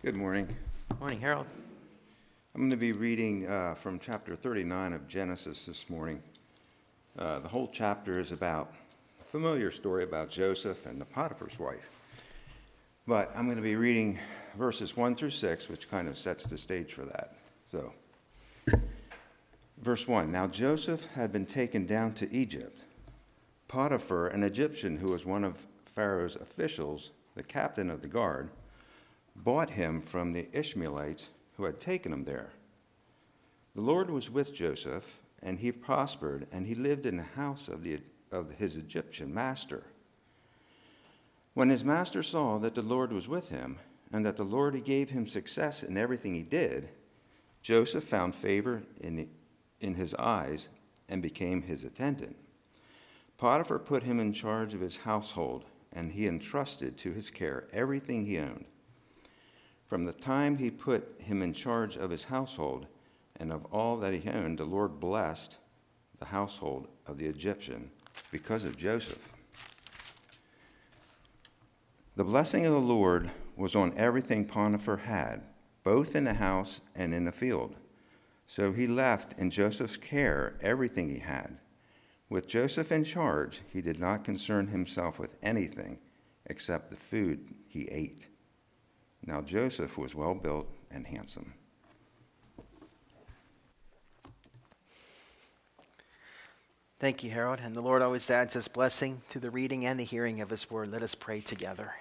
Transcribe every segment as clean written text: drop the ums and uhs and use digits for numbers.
Good morning. Morning, Harold. I'm going to be reading from chapter 39 of Genesis this morning. The whole chapter is about a familiar story about Joseph and the Potiphar's wife. But I'm going to be reading verses 1 through 6, which kind of sets the stage for that. So, verse 1, Now Joseph had been taken down to Egypt. Potiphar, an Egyptian who was one of Pharaoh's officials, the captain of the guard, bought him from the Ishmaelites who had taken him there. The Lord was with Joseph, and he prospered, and he lived in the house of his Egyptian master. When his master saw that the Lord was with him, and that the Lord gave him success in everything he did, Joseph found favor in his eyes and became his attendant. Potiphar put him in charge of his household, and he entrusted to his care everything he owned. From the time he put him in charge of his household and of all that he owned, the Lord blessed the household of the Egyptian because of Joseph. The blessing of the Lord was on everything Potiphar had, both in the house and in the field. So he left in Joseph's care everything he had. With Joseph in charge, he did not concern himself with anything except the food he ate. Now Joseph was well built and handsome. Thank you, Harold. And the Lord always adds his blessing to the reading and the hearing of his word. Let us pray together.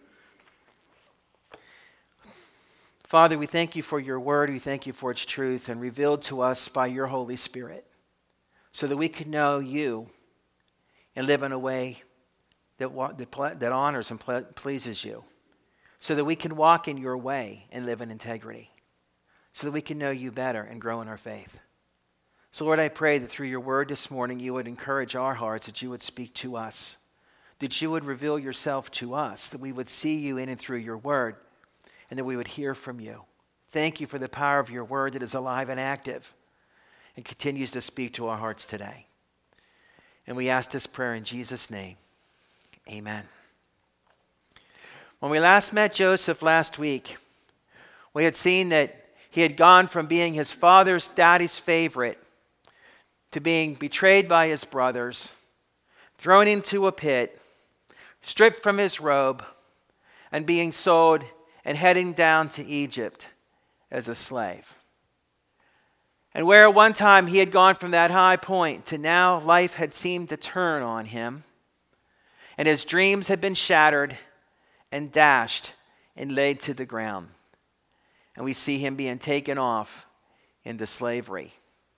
Father, we thank you for your word. We thank you for its truth and revealed to us by your Holy Spirit so that we could know you and live in a way that honors and pleases you. So that we can walk in your way and live in integrity. So that we can know you better and grow in our faith. So Lord, I pray that through your word this morning, you would encourage our hearts, that you would speak to us. That you would reveal yourself to us. That we would see you in and through your word. And that we would hear from you. Thank you for the power of your word that is alive and active. And continues to speak to our hearts today. And we ask this prayer in Jesus' name. Amen. When we last met Joseph last week, we had seen that he had gone from being his daddy's favorite to being betrayed by his brothers, thrown into a pit, stripped from his robe, and being sold and heading down to Egypt as a slave. And where at one time he had gone from that high point to now life had seemed to turn on him, and his dreams had been shattered and dashed and laid to the ground. And we see him being taken off into slavery.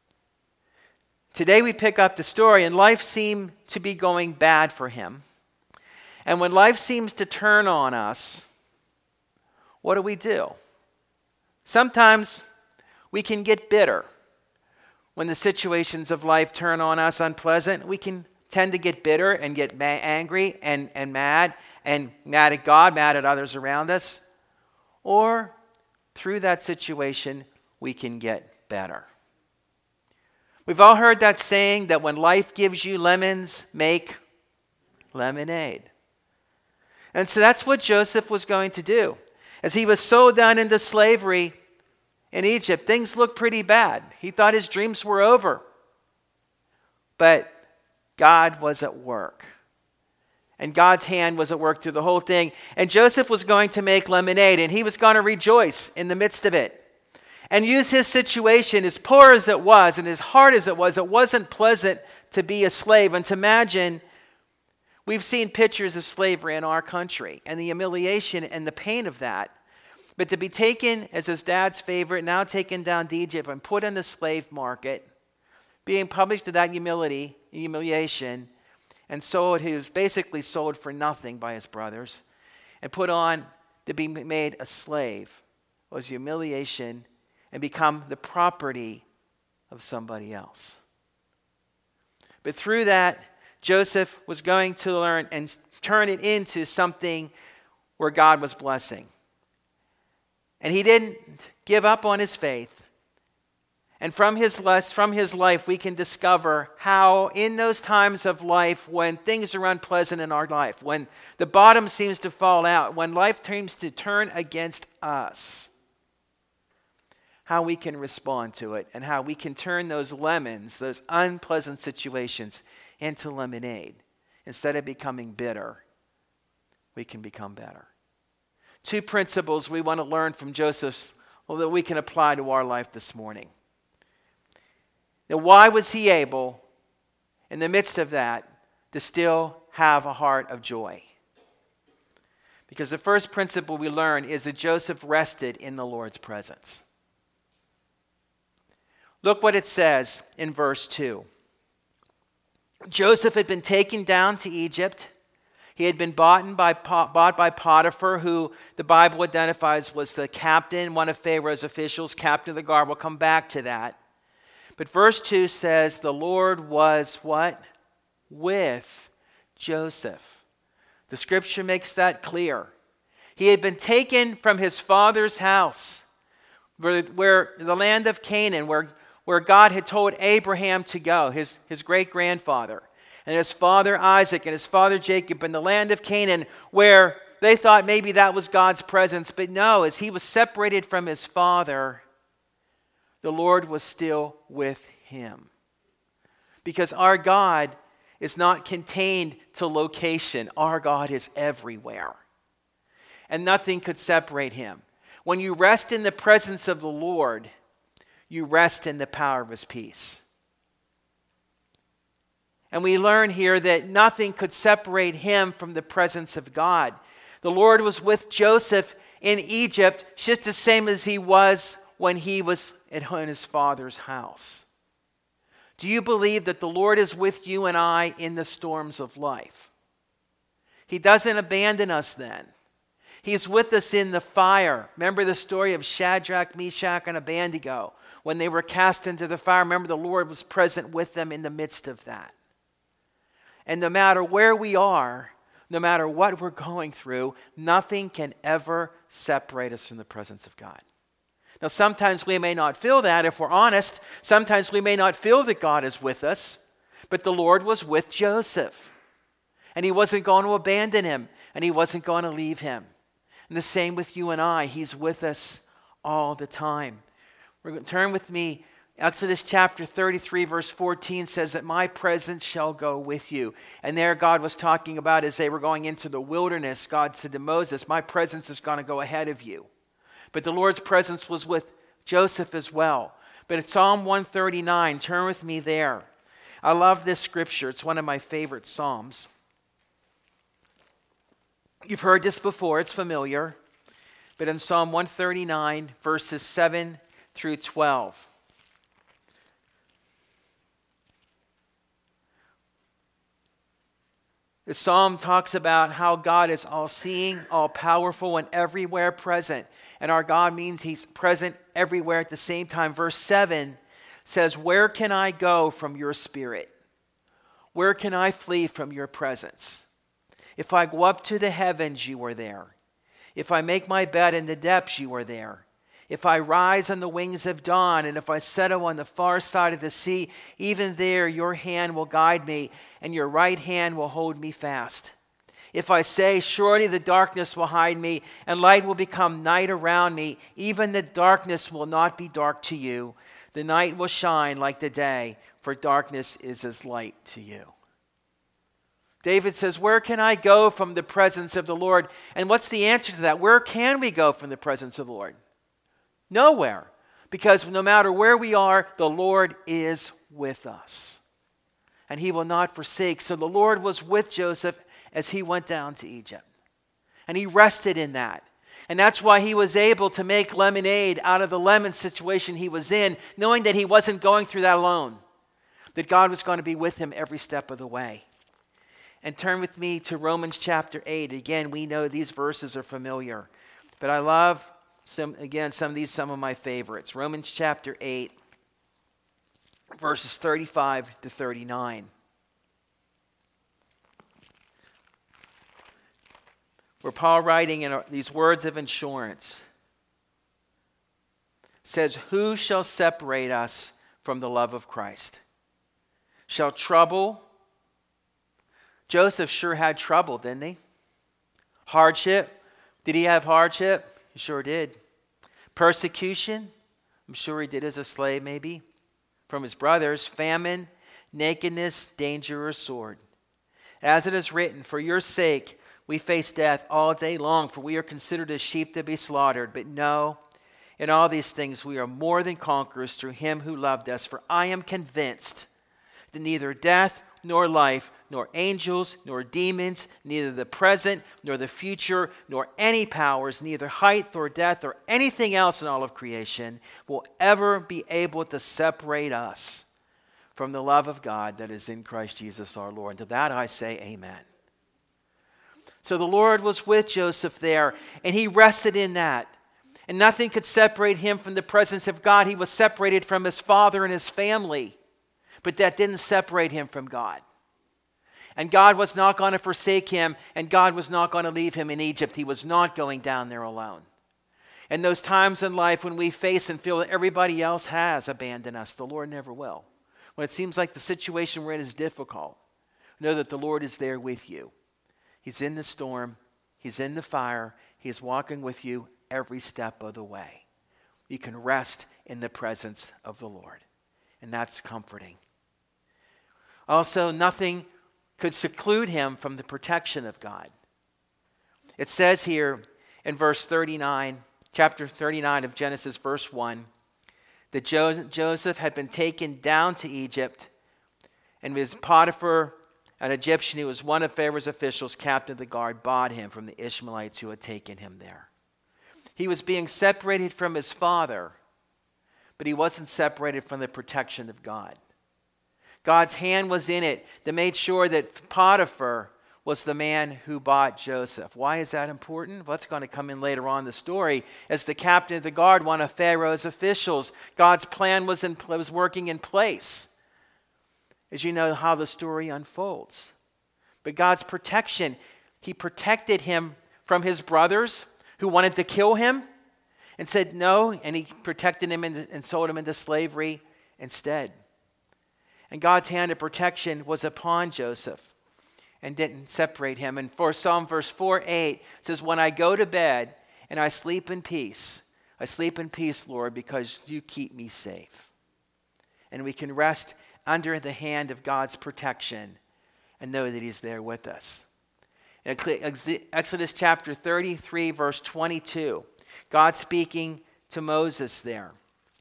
Today we pick up the story, and life seemed to be going bad for him. And when life seems to turn on us, what do? Sometimes we can get bitter. When the situations of life turn on us unpleasant, we can tend to get bitter and get angry and mad at God, mad at others around us. Or through that situation, we can get better. We've all heard that saying that when life gives you lemons, make lemonade. And so that's what Joseph was going to do. As he was sold down into slavery in Egypt, things looked pretty bad. He thought his dreams were over. But God was at work. And God's hand was at work through the whole thing. And Joseph was going to make lemonade, and he was going to rejoice in the midst of it. And use his situation, as poor as it was, and as hard as it wasn't pleasant to be a slave. And to imagine, we've seen pictures of slavery in our country, and the humiliation and the pain of that. But to be taken as his dad's favorite, now taken down to Egypt and put in the slave market, being published to that humiliation, and sold, he was basically sold for nothing by his brothers, and put on to be made a slave, was humiliation, and become the property of somebody else. But through that, Joseph was going to learn and turn it into something where God was blessing. And he didn't give up on his faith. And from his life, we can discover how in those times of life when things are unpleasant in our life, when the bottom seems to fall out, when life seems to turn against us, how we can respond to it and how we can turn those lemons, those unpleasant situations, into lemonade. Instead of becoming bitter, we can become better. 2 principles we want to learn from Joseph's, that we can apply to our life this morning. Now, why was he able, in the midst of that, to still have a heart of joy? Because the first principle we learn is that Joseph rested in the Lord's presence. Look what it says in verse 2. Joseph had been taken down to Egypt. He had been bought by Potiphar, who the Bible identifies was the captain, one of Pharaoh's officials, captain of the guard. We'll come back to that. But verse 2 says the Lord was what? With Joseph. The scripture makes that clear. He had been taken from his father's house, where the land of Canaan, where God had told Abraham to go, his great-grandfather, and his father Isaac and his father Jacob, in the land of Canaan, where they thought maybe that was God's presence. But no, as he was separated from his father, the Lord was still with him. Because our God is not contained to location. Our God is everywhere. And nothing could separate him. When you rest in the presence of the Lord, you rest in the power of his peace. And we learn here that nothing could separate him from the presence of God. The Lord was with Joseph in Egypt just the same as he was when he was in his father's house. Do you believe that the Lord is with you and I in the storms of life? He doesn't abandon us then. He's with us in the fire. Remember the story of Shadrach, Meshach, and Abednego. When they were cast into the fire, remember the Lord was present with them in the midst of that. And no matter where we are, no matter what we're going through, nothing can ever separate us from the presence of God. Now, sometimes we may not feel that, if we're honest. Sometimes we may not feel that God is with us. But the Lord was with Joseph. And he wasn't going to abandon him. And he wasn't going to leave him. And the same with you and I. He's with us all the time. We're going to turn with me. Exodus chapter 33 verse 14 says that my presence shall go with you. And there God was talking about as they were going into the wilderness, God said to Moses, my presence is going to go ahead of you. But the Lord's presence was with Joseph as well. But in Psalm 139, turn with me there. I love this scripture. It's one of my favorite Psalms. You've heard this before. It's familiar. But in Psalm 139, verses 7 through 12. The psalm talks about how God is all-seeing, all-powerful, and everywhere present. And our God means he's present everywhere at the same time. Verse 7 says, where can I go from your spirit? Where can I flee from your presence? If I go up to the heavens, you are there. If I make my bed in the depths, you are there. If I rise on the wings of dawn, and if I settle on the far side of the sea, even there your hand will guide me, and your right hand will hold me fast. If I say, surely the darkness will hide me, and light will become night around me, even the darkness will not be dark to you. The night will shine like the day, for darkness is as light to you. David says, where can I go from the presence of the Lord? And what's the answer to that? Where can we go from the presence of the Lord? Nowhere. Because no matter where we are, the Lord is with us. And he will not forsake. So the Lord was with Joseph as he went down to Egypt. And he rested in that. And that's why he was able to make lemonade out of the lemon situation he was in, knowing that he wasn't going through that alone. That God was going to be with him every step of the way. And turn with me to Romans chapter 8. Again, we know these verses are familiar. But I love some of my favorites. Romans chapter 8, verses 35 to 39. Where Paul writing in these words of assurance. says, "Who shall separate us from the love of Christ? Shall trouble?" Joseph sure had trouble, didn't he? Hardship. Did he have hardship? He sure did. Persecution. I'm sure he did as a slave, maybe. From his brothers. Famine, nakedness, danger, or sword. As it is written, "For your sake we face death all day long, for we are considered as sheep to be slaughtered. But no, in all these things we are more than conquerors through him who loved us. For I am convinced that neither death nor life, nor angels, nor demons, neither the present nor the future, nor any powers, neither height nor depth, or anything else in all of creation will ever be able to separate us from the love of God that is in Christ Jesus our Lord." And to that I say amen. So the Lord was with Joseph there, and he rested in that. And nothing could separate him from the presence of God. He was separated from his father and his family. But that didn't separate him from God. And God was not going to forsake him, and God was not going to leave him in Egypt. He was not going down there alone. And those times in life when we face and feel that everybody else has abandoned us, the Lord never will. When it seems like the situation we're in is difficult, know that the Lord is there with you. He's in the storm. He's in the fire. He's walking with you every step of the way. You can rest in the presence of the Lord. And that's comforting. Also, nothing could seclude him from the protection of God. It says here in verse 39, chapter 39 of Genesis, verse 1, that Joseph had been taken down to Egypt, and his Potiphar, an Egyptian who was one of Pharaoh's officials, captain of the guard, bought him from the Ishmaelites who had taken him there. He was being separated from his father, but he wasn't separated from the protection of God. God's hand was in it that made sure that Potiphar was the man who bought Joseph. Why is that important? Well, that's going to come in later on in the story. As the captain of the guard, one of Pharaoh's officials, God's plan was working in place. As you know how the story unfolds. But God's protection, he protected him from his brothers who wanted to kill him and said no, and he protected him and sold him into slavery instead. And God's hand of protection was upon Joseph and didn't separate him. And for Psalm verse 4:8 says, "When I go to bed and I sleep in peace, Lord, because you keep me safe." And we can rest under the hand of God's protection and know that he's there with us. In Exodus chapter 33, verse 22, God speaking to Moses there.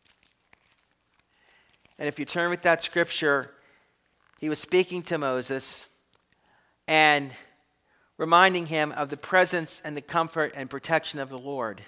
And if you turn with that scripture, he was speaking to Moses and reminding him of the presence and the comfort and protection of the Lord.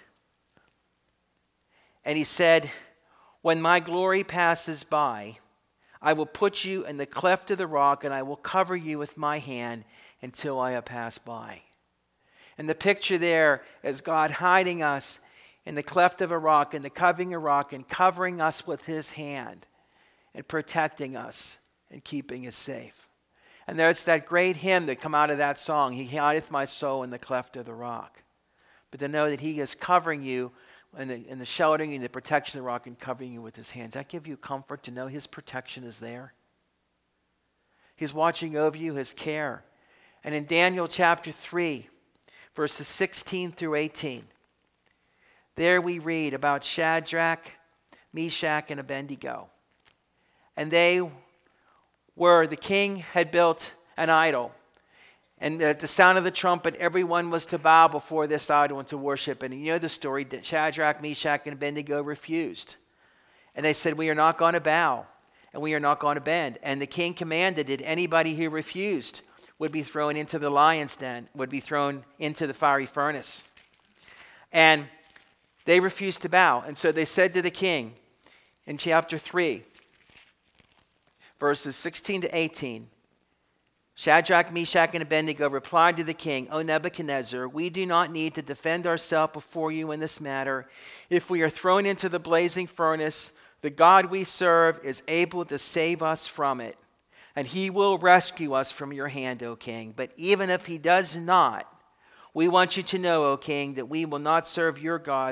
And he said, "When my glory passes by, I will put you in the cleft of the rock, and I will cover you with my hand until I have passed by." And the picture there is God hiding us in the cleft of a rock, in the covering of a rock, and covering us with his hand and protecting us and keeping us safe. And there's that great hymn that come out of that song, "He hideth my soul in the cleft of the rock." But to know that he is covering you in the sheltering and the protection of the rock and covering you with his hands, that gives you comfort to know his protection is there. He's watching over you, his care. And in Daniel chapter 3, verses 16 through 18, there we read about Shadrach, Meshach, and Abednego. And the king had built an idol. And at the sound of the trumpet, everyone was to bow before this idol and to worship. And you know the story, that Shadrach, Meshach, and Abednego refused. And they said, "We are not going to bow, and we are not going to bend." And the king commanded that anybody who refused would be thrown into the lion's den, would be thrown into the fiery furnace. And they refused to bow. And so they said to the king in chapter 3, verses 16 to 18, Shadrach, Meshach, and Abednego replied to the king, "O Nebuchadnezzar, we do not need to defend ourselves before you in this matter. If we are thrown into the blazing furnace, the God we serve is able to save us from it, and he will rescue us from your hand, O king. But even if he does not, we want you to know, O king, that we will not serve your gods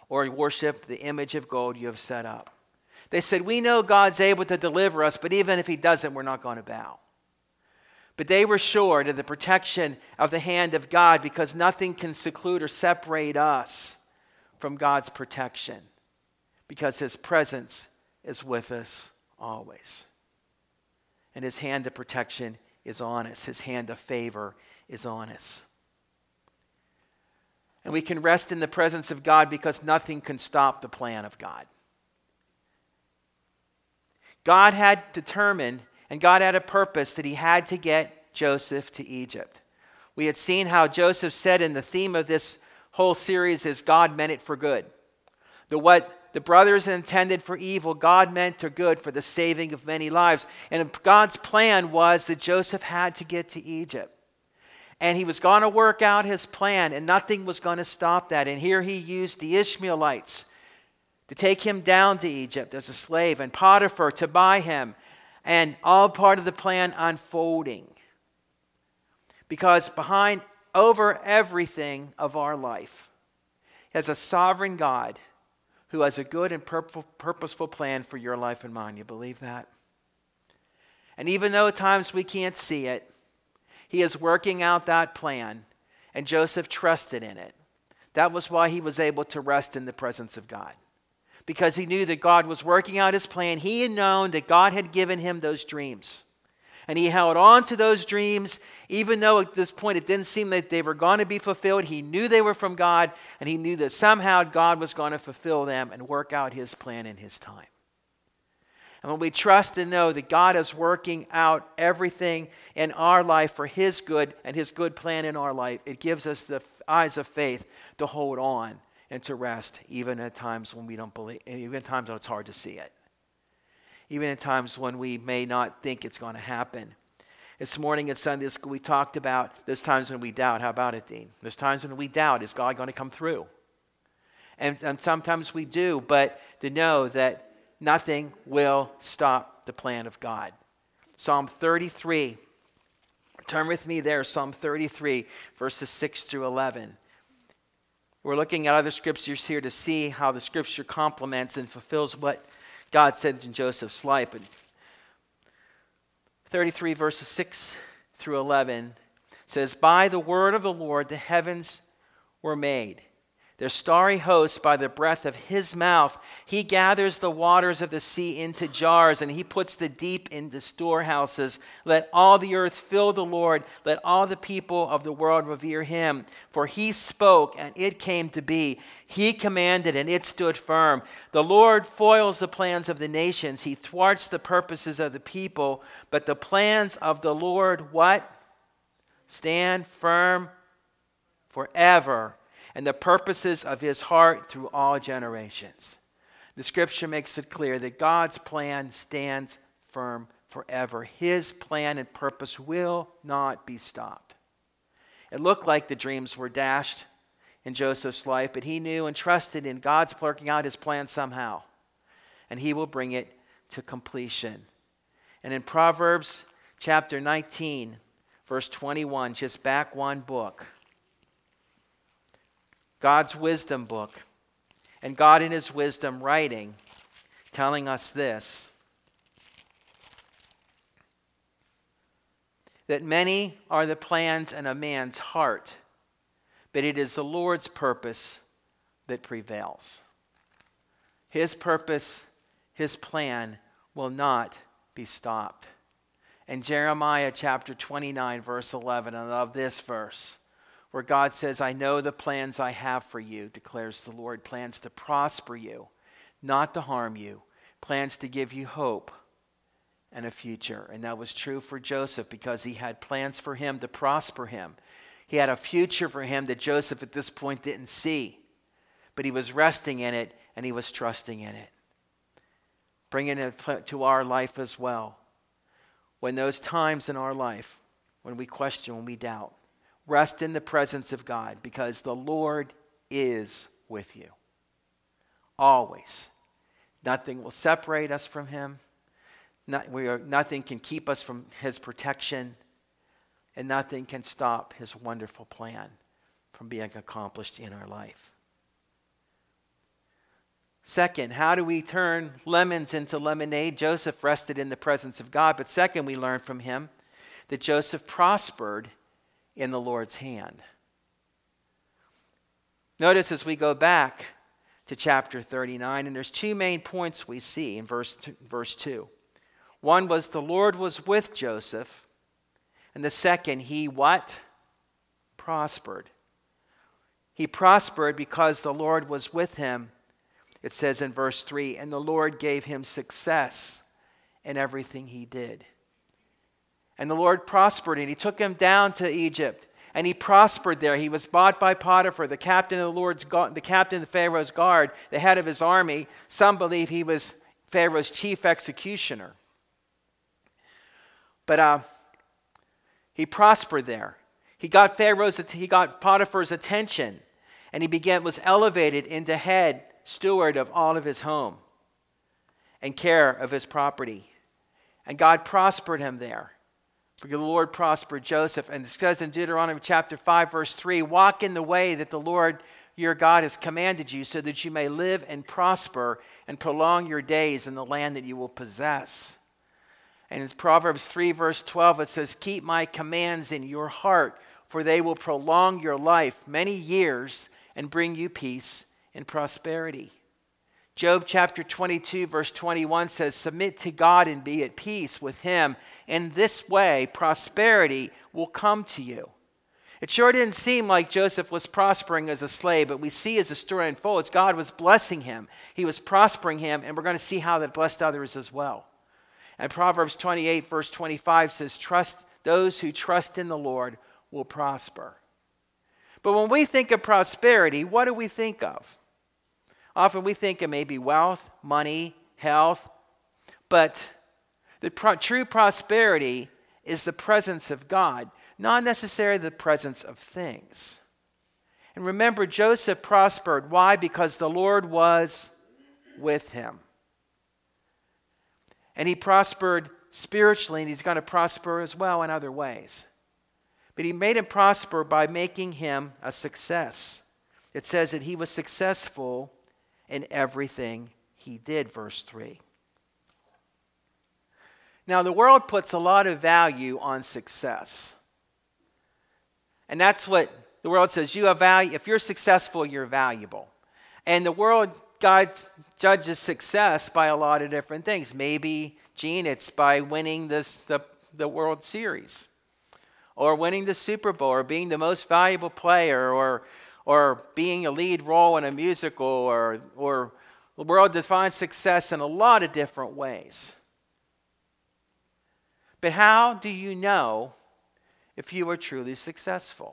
or worship the image of gold you have set up. They said, we know God's able to deliver us, but even if he doesn't, we're not going to bow. But they were sure of the protection of the hand of God, because nothing can seclude or separate us from God's protection, because his presence is with us always. And his hand of protection is on us. His hand of favor is on us. And we can rest in the presence of God because nothing can stop the plan of God. God had determined, and God had a purpose, that he had to get Joseph to Egypt. We had seen how Joseph said, in the theme of this whole series is God meant it for good. What the brothers intended for evil, God meant for good, for the saving of many lives. And God's plan was that Joseph had to get to Egypt. And he was going to work out his plan, and nothing was going to stop that. And here he used the Ishmaelites to take him down to Egypt as a slave, and Potiphar to buy him, and all part of the plan unfolding. Because behind, over everything of our life, is a sovereign God who has a good and purposeful plan for your life and mine. You believe that? And even though at times we can't see it, he is working out that plan, and Joseph trusted in it. That was why he was able to rest in the presence of God, because he knew that God was working out his plan. He had known that God had given him those dreams, and he held on to those dreams, even though at this point it didn't seem that they were going to be fulfilled. He knew they were from God, and he knew that somehow God was going to fulfill them and work out his plan in his time. And when we trust and know that God is working out everything in our life for his good and his good plan in our life, it gives us the eyes of faith to hold on and to rest, even at times when we don't believe, even at times when it's hard to see it. Even at times when we may not think it's going to happen. This morning at Sunday school, we talked about those times when we doubt. How about it, Dean? There's times when we doubt, is God going to come through? And sometimes we do, but to know that nothing will stop the plan of God. Psalm 33. Turn with me there, Psalm 33, verses 6 through 11. We're looking at other scriptures here to see how the scripture complements and fulfills what God said in Joseph's life. But 33 verses 6 through 11 says, by the word of the Lord the heavens were made, their starry hosts by the breath of his mouth. He gathers the waters of the sea into jars, and he puts the deep into storehouses. Let all the earth fill the Lord. Let all the people of the world revere him. For he spoke, and it came to be. He commanded, and it stood firm. The Lord foils the plans of the nations. He thwarts the purposes of the people. But the plans of the Lord, what? Stand firm forever. And the purposes of his heart through all generations. The scripture makes it clear that God's plan stands firm forever. His plan and purpose will not be stopped. It looked like the dreams were dashed in Joseph's life, but he knew and trusted in God's working out his plan somehow. And he will bring it to completion. And in Proverbs chapter 19, verse 21, just back one book, God's wisdom book, and God in his wisdom writing, telling us this, that many are the plans in a man's heart, but it is the Lord's purpose that prevails. His purpose, his plan will not be stopped. In Jeremiah chapter 29, verse 11, I love this verse, where God says, I know the plans I have for you, declares the Lord, plans to prosper you, not to harm you, plans to give you hope and a future. And that was true for Joseph, because he had plans for him to prosper him. He had a future for him that Joseph at this point didn't see, but he was resting in it and he was trusting in it. Bringing it to our life as well. When those times in our life, when we question, when we doubt, rest in the presence of God, because the Lord is with you. Always. Nothing will separate us from him. Nothing can keep us from his protection. And nothing can stop his wonderful plan from being accomplished in our life. Second, how do we turn lemons into lemonade? Joseph rested in the presence of God. But second, we learn from him that Joseph prospered in the Lord's hand. Notice as we go back to chapter 39, and there's two main points we see in verse 2. One was the Lord was with Joseph, and the second, he what? Prospered. He prospered because the Lord was with him. It says in verse 3, and the Lord gave him success in everything he did. And the Lord prospered, and he took him down to Egypt, and he prospered there. He was bought by Potiphar, the captain of the captain of Pharaoh's guard, the head of his army. Some believe he was Pharaoh's chief executioner. But he prospered there. He got Potiphar's attention, and he was elevated into head steward of all of his home and care of his property. And God prospered him there. For the Lord prospered Joseph. And it says in Deuteronomy chapter 5, verse 3, walk in the way that the Lord your God has commanded you, so that you may live and prosper and prolong your days in the land that you will possess. And in Proverbs 3, verse 12, it says, keep my commands in your heart, for they will prolong your life many years and bring you peace and prosperity. Job chapter 22, verse 21 says, submit to God and be at peace with him. In this way, prosperity will come to you. It sure didn't seem like Joseph was prospering as a slave, but we see as the story unfolds, God was blessing him. He was prospering him, and we're going to see how that blessed others as well. And Proverbs 28, verse 25 says, those who trust in the Lord will prosper. But when we think of prosperity, what do we think of? Often we think of maybe wealth, money, health. But the true prosperity is the presence of God, not necessarily the presence of things. And remember, Joseph prospered. Why? Because the Lord was with him. And he prospered spiritually, and he's going to prosper as well in other ways. But he made him prosper by making him a success. It says that he was successful in everything he did, verse 3. Now, the world puts a lot of value on success. And that's what the world says. You have value. If you're successful, you're valuable. And the world, God judges success by a lot of different things. Maybe, Gene, it's by winning the World Series, or winning the Super Bowl, or being the most valuable player, or being a lead role in a musical, or the world defines success in a lot of different ways. But how do you know if you are truly successful?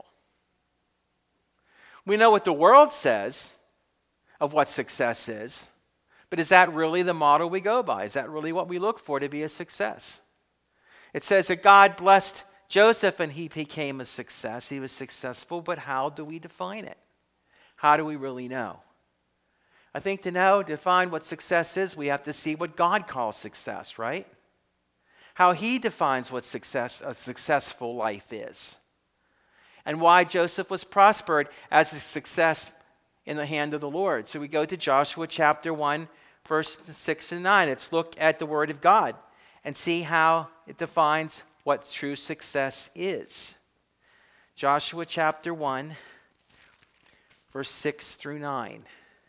We know what the world says of what success is, but is that really the model we go by? Is that really what we look for to be a success? It says that God blessed Joseph and he became a success. He was successful, but how do we define it? How do we really know? I think to define what success is, we have to see what God calls success, right? How he defines what a successful life is. And why Joseph was prospered as a success in the hand of the Lord. So we go to Joshua chapter 1, verse 6 and 9. Let's look at the word of God and see how it defines what true success is. Joshua chapter 1, verse 6 through 9.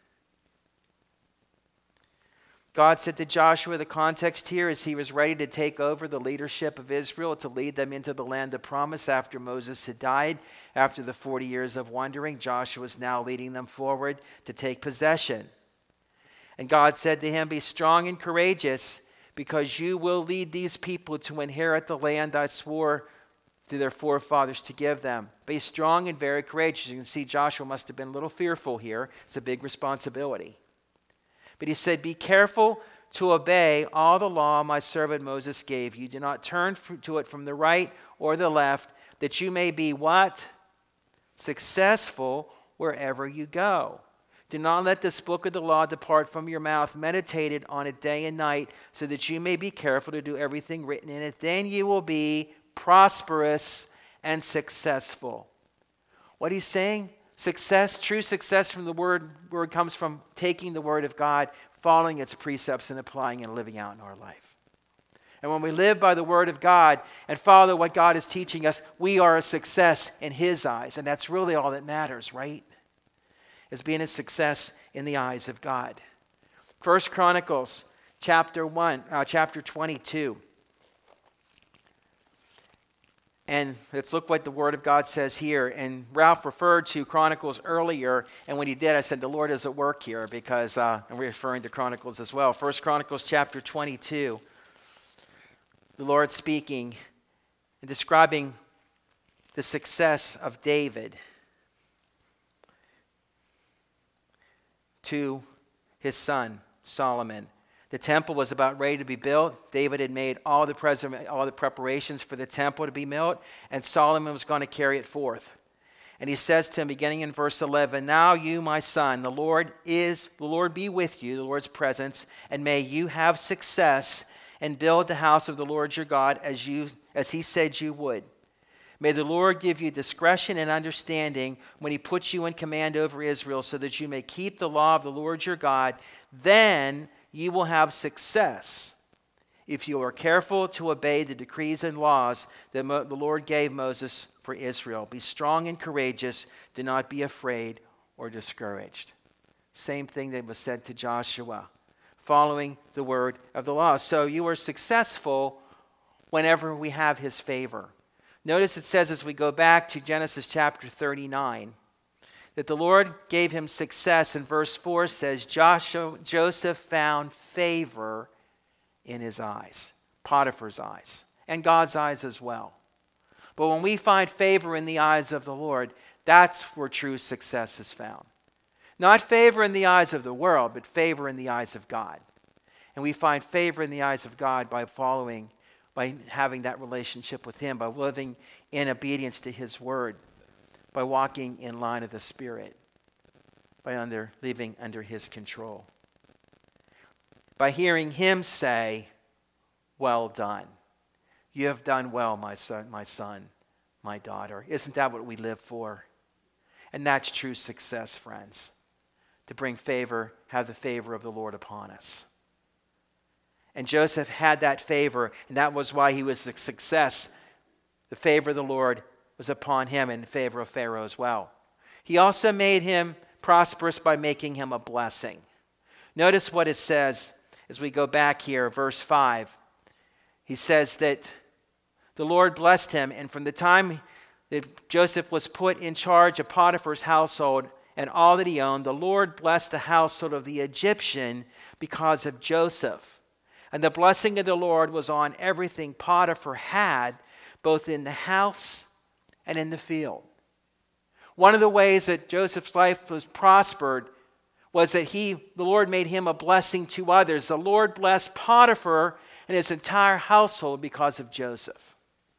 God said to Joshua, the context here is he was ready to take over the leadership of Israel to lead them into the land of promise after Moses had died. After the 40 years of wandering, Joshua is now leading them forward to take possession. And God said to him, be strong and courageous, because you will lead these people to inherit the land I swore to their forefathers to give them. Be strong and very courageous. You can see Joshua must have been a little fearful here. It's a big responsibility. But he said, be careful to obey all the law my servant Moses gave you. Do not turn to it from the right or the left, that you may be what? Successful wherever you go. Do not let this book of the law depart from your mouth. Meditate on it day and night, so that you may be careful to do everything written in it. Then you will be prosperous and successful. What he's saying, Success, true success from the word comes from taking the word of God, following its precepts, and applying and living out in our life. And when we live by the word of God and follow what God is teaching us, we are a success in his eyes. And that's really all that matters, right? Is being a success in the eyes of God. 1 Chronicles chapter 22. And let's look what the Word of God says here. And Ralph referred to Chronicles earlier, and when he did, I said, the Lord is at work here, because I'm referring to Chronicles as well. 1 Chronicles chapter 22, the Lord speaking and describing the success of David to his son, Solomon. The temple was about ready to be built. David had made all the preparations for the temple to be built, and Solomon was going to carry it forth. And he says to him, beginning in verse 11, "Now you, my son, the Lord be with you, the Lord's presence, and may you have success and build the house of the Lord your God as he said you would. May the Lord give you discretion and understanding when he puts you in command over Israel, so that you may keep the law of the Lord your God. Then you will have success if you are careful to obey the decrees and laws that the Lord gave Moses for Israel. Be strong and courageous. Do not be afraid or discouraged." Same thing that was said to Joshua, following the word of the law. So you are successful whenever we have his favor. Notice it says, as we go back to Genesis chapter 39, that the Lord gave him success. And verse 4 says, Joseph found favor in his eyes, Potiphar's eyes, and God's eyes as well. But when we find favor in the eyes of the Lord, that's where true success is found. Not favor in the eyes of the world, but favor in the eyes of God. And we find favor in the eyes of God by having that relationship with him, by living in obedience to his word, by walking in line of the Spirit, by living under his control. By hearing him say, "Well done. You have done well, my son, my daughter." Isn't that what we live for? And that's true success, friends. To bring favor, have the favor of the Lord upon us. And Joseph had that favor, and that was why he was a success. The favor of the Lord was upon him, in favor of Pharaoh as well. He also made him prosperous by making him a blessing. Notice what it says as we go back here, verse 5. He says that the Lord blessed him, and from the time that Joseph was put in charge of Potiphar's household and all that he owned, the Lord blessed the household of the Egyptian because of Joseph. And the blessing of the Lord was on everything Potiphar had, both in the house and in the field. One of the ways that Joseph's life was prospered was that the Lord made him a blessing to others. The Lord blessed Potiphar and his entire household because of Joseph.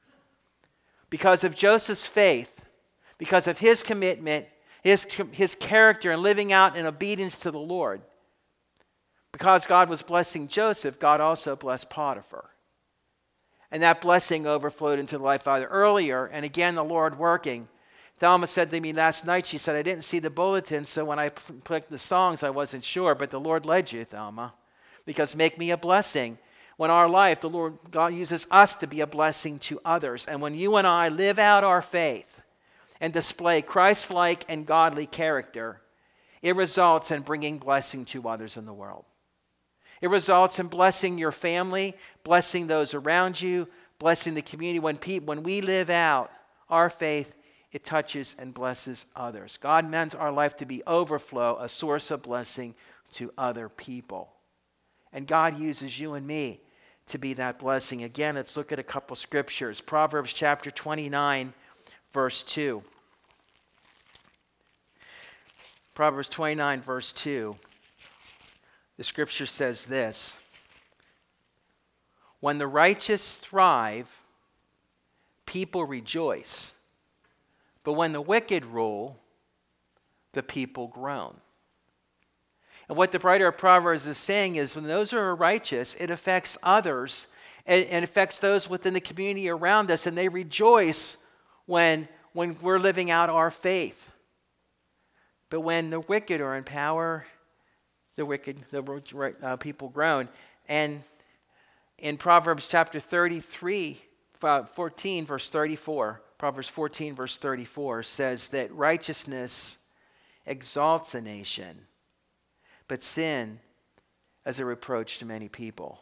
Because of Joseph's faith, because of his commitment, his character, and living out in obedience to the Lord. Because God was blessing Joseph, God also blessed Potiphar. And that blessing overflowed into the life either earlier, and again the Lord working. Thelma said to me last night, she said, "I didn't see the bulletin, so when I clicked the songs, I wasn't sure, but the Lord led you, Thelma, because make me a blessing." When our life, the Lord, God uses us to be a blessing to others. And when you and I live out our faith and display Christ-like and godly character, it results in bringing blessing to others in the world. It results in blessing your family, blessing those around you, blessing the community. When we live out our faith, it touches and blesses others. God meant our life to be overflow, a source of blessing to other people. And God uses you and me to be that blessing. Again, let's look at a couple scriptures. Proverbs chapter 29, verse 2. Proverbs 29, verse 2. The scripture says this: "When the righteous thrive, people rejoice. But when the wicked rule, the people groan." And what the writer of Proverbs is saying is, when those who are righteous, it affects others and affects those within the community around us, and they rejoice when we're living out our faith. But when the wicked are in power, the people groan. And in Proverbs chapter 14, verse 34, Proverbs 14, verse 34 says that righteousness exalts a nation, but sin is a reproach to many people.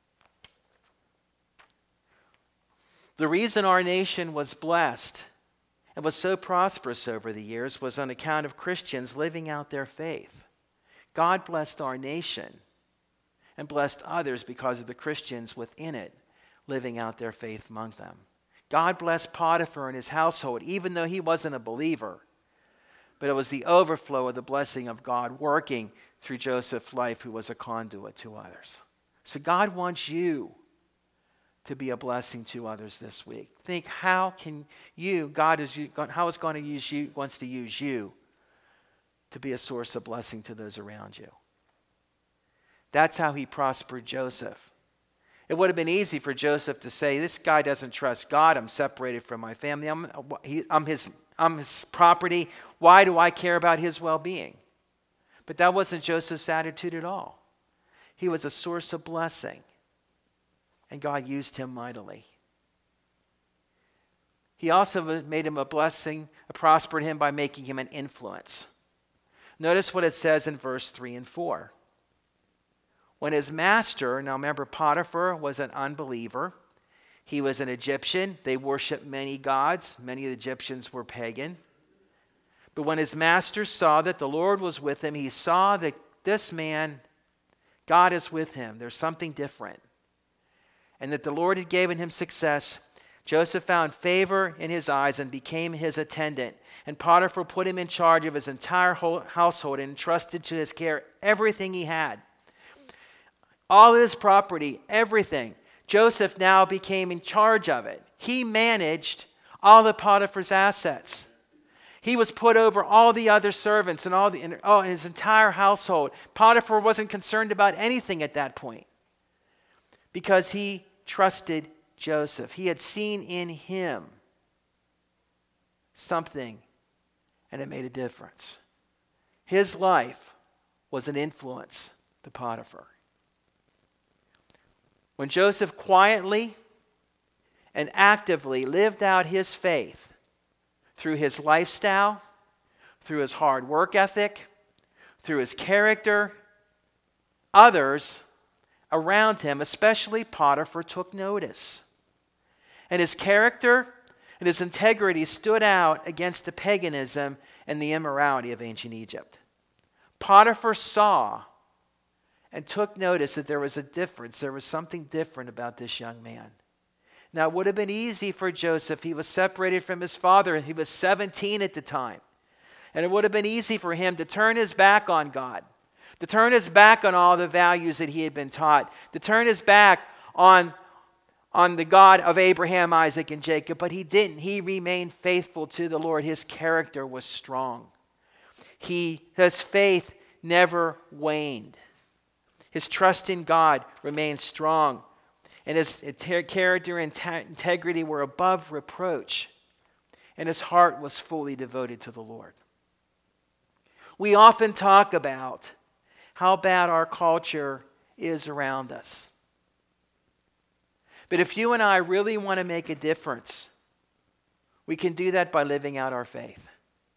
The reason our nation was blessed and was so prosperous over the years was on account of Christians living out their faith. God blessed our nation and blessed others because of the Christians within it living out their faith among them. God blessed Potiphar and his household, even though he wasn't a believer. But it was the overflow of the blessing of God working through Joseph's life, who was a conduit to others. So God wants you to be a blessing to others this week. Think, how can you, how is going to use you, wants to use you to be a source of blessing to those around you. That's how he prospered Joseph. It would have been easy for Joseph to say, this guy doesn't trust God. I'm separated from my family. I'm his property. Why do I care about his well-being? But that wasn't Joseph's attitude at all. He was a source of blessing, and God used him mightily. He also made him a blessing, prospered him by making him an influence. Notice what it says in verse 3 and 4. When his master, now remember Potiphar was an unbeliever. He was an Egyptian. They worshiped many gods. Many of the Egyptians were pagan. But when his master saw that the Lord was with him, he saw that this man, God is with him. There's something different. And that the Lord had given him success. Joseph found favor in his eyes and became his attendant. And Potiphar put him in charge of his entire household and entrusted to his care everything he had. All his property, everything. Joseph now became in charge of it. He managed all of Potiphar's assets. He was put over all the other servants and his entire household. Potiphar wasn't concerned about anything at that point because he trusted Joseph. He had seen in him something, and it made a difference. His life was an influence to Potiphar. When Joseph quietly and actively lived out his faith through his lifestyle, through his hard work ethic, through his character, others around him, especially Potiphar, took notice. And his character and his integrity stood out against the paganism and the immorality of ancient Egypt. Potiphar saw and took notice that there was a difference. There was something different about this young man. Now, it would have been easy for Joseph. He was separated from his father. He was 17 at the time. And it would have been easy for him to turn his back on God, to turn his back on all the values that he had been taught, to turn his back on the God of Abraham, Isaac, and Jacob. But he didn't. He remained faithful to the Lord. His character was strong. His faith never waned. His trust in God remained strong. And his character and integrity were above reproach. And his heart was fully devoted to the Lord. We often talk about how bad our culture is around us. But if you and I really want to make a difference, we can do that by living out our faith.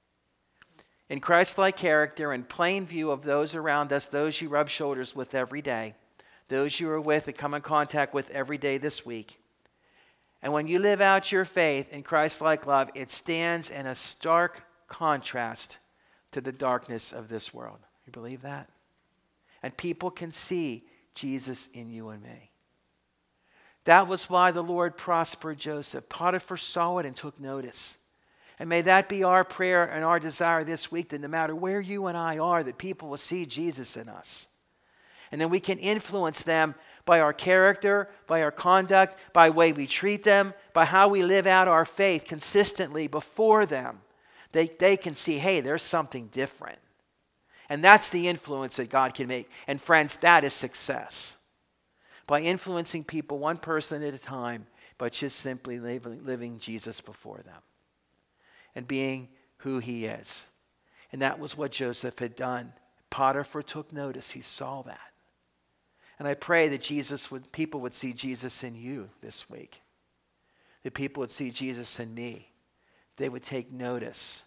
In Christ-like character and plain view of those around us, those you rub shoulders with every day, those you are with and come in contact with every day this week. And when you live out your faith in Christ-like love, it stands in a stark contrast to the darkness of this world. You believe that? And people can see Jesus in you and me. That was why the Lord prospered Joseph. Potiphar saw it and took notice. And may that be our prayer and our desire this week, that no matter where you and I are, that people will see Jesus in us. And then we can influence them by our character, by our conduct, by the way we treat them, by how we live out our faith consistently before them. They can see, hey, there's something different. And that's the influence that God can make. And friends, that is success. By influencing people one person at a time, but just simply living Jesus before them. And being who he is. And that was what Joseph had done. Potiphar took notice. He saw that. And I pray that people would see Jesus in you this week. That people would see Jesus in me. They would take notice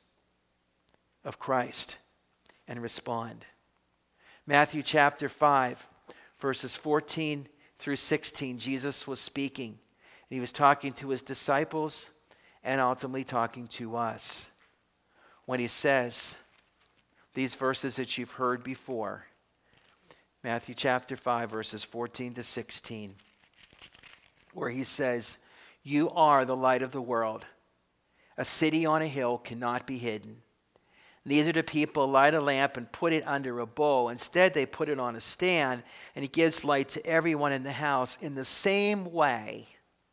of Christ and respond. Matthew chapter 5, verses 14 through 16, Jesus was speaking. And he was talking to his disciples and ultimately talking to us. When he says these verses that you've heard before, Matthew chapter 5, verses 14 to 16, where he says, "You are the light of the world. A city on a hill cannot be hidden. Neither do people light a lamp and put it under a bowl. Instead, they put it on a stand, and it gives light to everyone in the house. In the same way,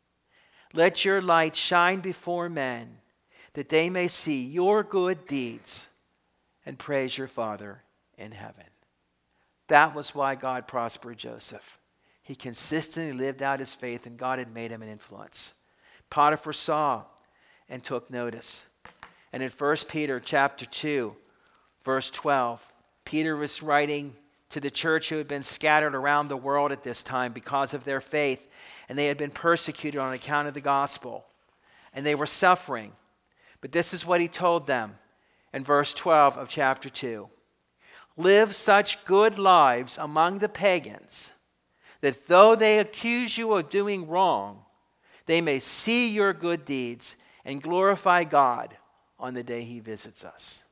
let your light shine before men, that they may see your good deeds and praise your Father in heaven." That was why God prospered Joseph. He consistently lived out his faith, and God had made him an influence. Potiphar saw and took notice. And in 1 Peter chapter 2, verse 12, Peter was writing to the church who had been scattered around the world at this time because of their faith, and they had been persecuted on account of the gospel, and they were suffering. But this is what he told them in verse 12 of chapter 2. "Live such good lives among the pagans, that though they accuse you of doing wrong, they may see your good deeds and glorify God on the day he visits us."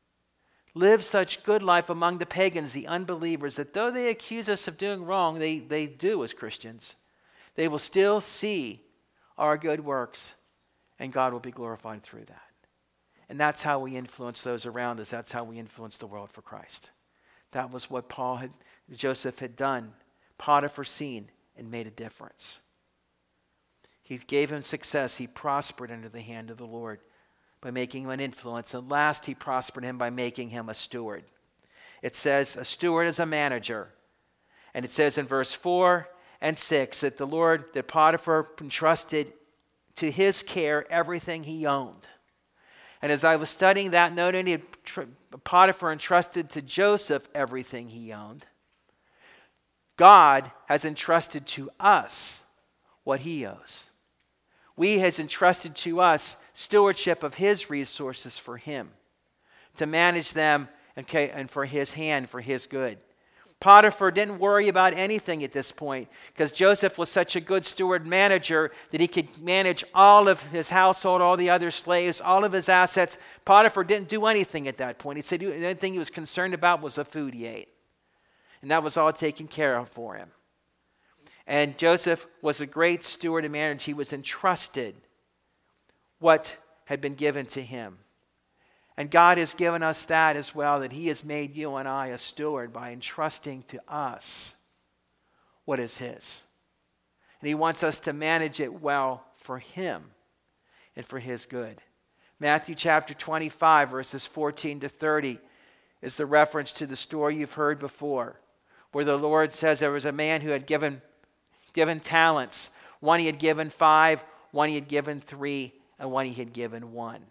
Live such good life among the pagans, the unbelievers, that though they accuse us of doing wrong, they do as Christians, they will still see our good works, and God will be glorified through that. And that's how we influence those around us. That's how we influence the world for Christ. That was what Joseph had done. Potiphar seen and made a difference. He gave him success. He prospered under the hand of the Lord by making him an influence. And last, he prospered him by making him a steward. It says a steward is a manager. And it says in verse 4 and 6 that Potiphar entrusted to his care everything he owned. And as I was studying that, not only had Potiphar entrusted to Joseph everything he owned, God has entrusted to us what he owes. He has entrusted to us stewardship of his resources for him, to manage them and for his hand, for his good. Potiphar didn't worry about anything at this point because Joseph was such a good steward manager that he could manage all of his household, all the other slaves, all of his assets. Potiphar didn't do anything at that point. He said the only thing he was concerned about was the food he ate. And that was all taken care of for him. And Joseph was a great steward and manager. He was entrusted what had been given to him. And God has given us that as well, that he has made you and I a steward by entrusting to us what is his. And he wants us to manage it well for him and for his good. Matthew chapter 25, verses 14 to 30 is the reference to the story you've heard before, where the Lord says there was a man who had given talents. One he had given 5, one he had given 3, and one he had given 1.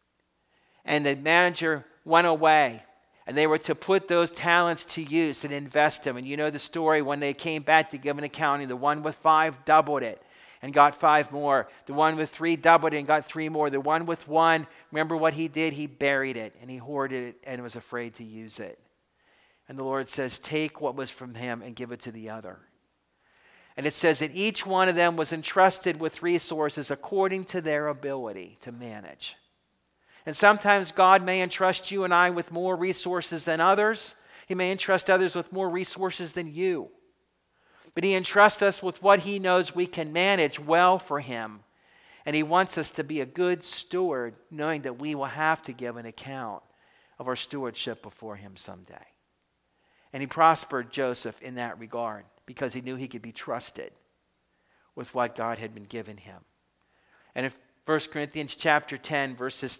And the manager went away, and they were to put those talents to use and invest them. And you know the story, when they came back to give an accounting, the one with 5 doubled it and got 5 more. The one with 3 doubled it and got 3 more. The one with 1, remember what he did? He buried it, and he hoarded it and was afraid to use it. And the Lord says, take what was from him and give it to the other. And it says that each one of them was entrusted with resources according to their ability to manage. And sometimes God may entrust you and I with more resources than others. He may entrust others with more resources than you. But he entrusts us with what he knows we can manage well for him. And he wants us to be a good steward, knowing that we will have to give an account of our stewardship before him someday. And he prospered Joseph in that regard because he knew he could be trusted with what God had been given him. And in 1 Corinthians chapter 3,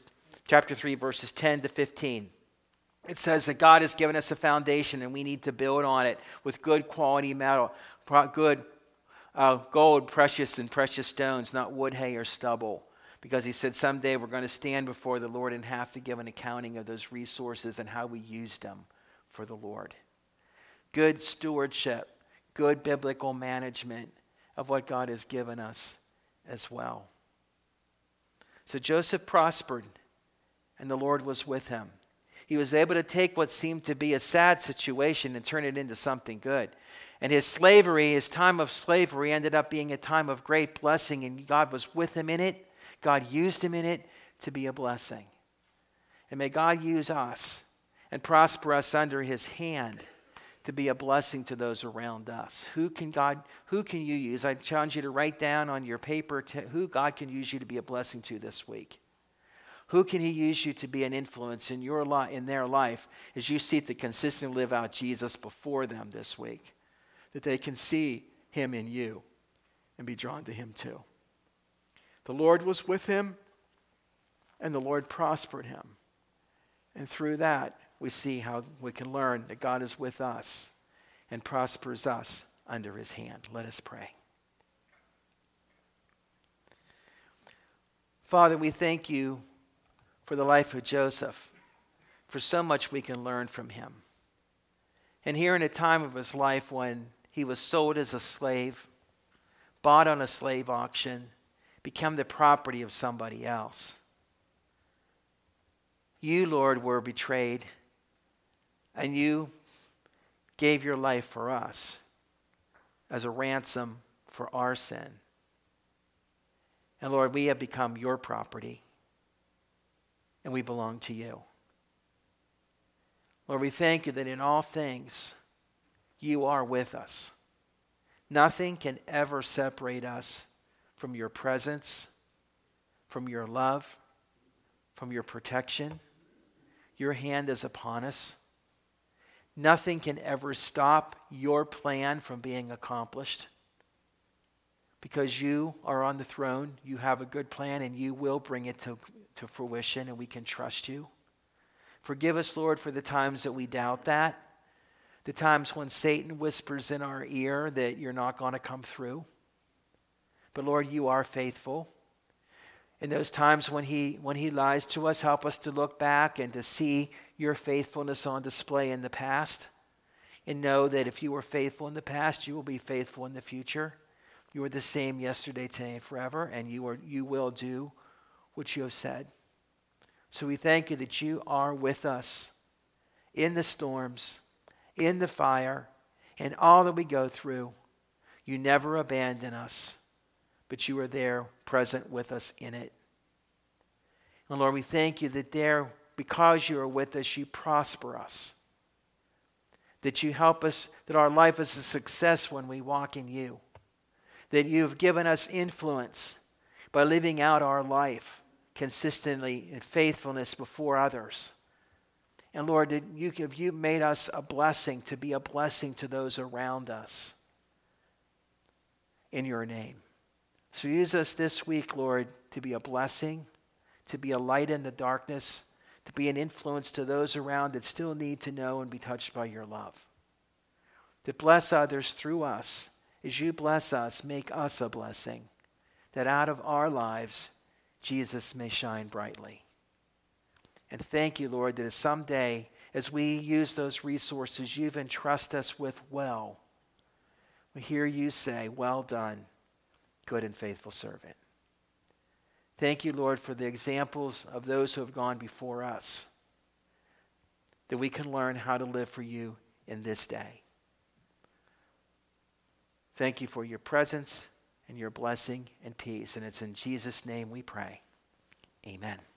verses 10 to 15, it says that God has given us a foundation and we need to build on it with good quality metal, good gold, precious and precious stones, not wood, hay, or stubble. because he said someday we're going to stand before the Lord and have to give an accounting of those resources and how we used them for the Lord. Good stewardship, good biblical management of what God has given us as well. So Joseph prospered, and the Lord was with him. He was able to take what seemed to be a sad situation and turn it into something good. And his slavery, his time of slavery, ended up being a time of great blessing, and God was with him in it. God used him in it to be a blessing. And may God use us and prosper us under his hand to be a blessing to those around us. Who can you use? I challenge you to write down on your paper who God can use you to be a blessing to this week. Who can he use you to be an influence in in their life as you seek to consistently live out Jesus before them this week? That they can see him in you and be drawn to him too. The Lord was with him, and the Lord prospered him. And through that, we see how we can learn that God is with us and prospers us under his hand. Let us pray. Father, we thank you for the life of Joseph, for so much we can learn from him. And here in a time of his life when he was sold as a slave, bought on a slave auction, become the property of somebody else. You, Lord, were betrayed, and you gave your life for us as a ransom for our sin. And Lord, we have become your property, and we belong to you. Lord, we thank you that in all things you are with us. Nothing can ever separate us from your presence, from your love, from your protection. Your hand is upon us. Nothing can ever stop your plan from being accomplished. Because you are on the throne, you have a good plan, and you will bring it to fruition, and we can trust you. Forgive us, Lord, for the times that we doubt that, the times when Satan whispers in our ear that you're not going to come through. But Lord, you are faithful. In those times when he lies to us, help us to look back and to see your faithfulness on display in the past, and know that if you were faithful in the past, you will be faithful in the future. You are the same yesterday, today, and forever, and you will do what you have said. So we thank you that you are with us in the storms, in the fire, in all that we go through. You never abandon us, but you are there present with us in it. And Lord, we thank you that because you are with us, you prosper us. That you help us, that our life is a success when we walk in you. That you have given us influence by living out our life consistently in faithfulness before others. And Lord, that you made us a blessing, to be a blessing to those around us in your name. So use us this week, Lord, to be a blessing, to be a light in the darkness, to be an influence to those around that still need to know and be touched by your love. To bless others through us. As you bless us, make us a blessing, that out of our lives, Jesus may shine brightly. And thank you, Lord, that someday, as we use those resources you've entrusted us with well, we hear you say, well done, good and faithful servant. Thank you, Lord, for the examples of those who have gone before us, that we can learn how to live for you in this day. Thank you for your presence and your blessing and peace. And it's in Jesus' name we pray. Amen.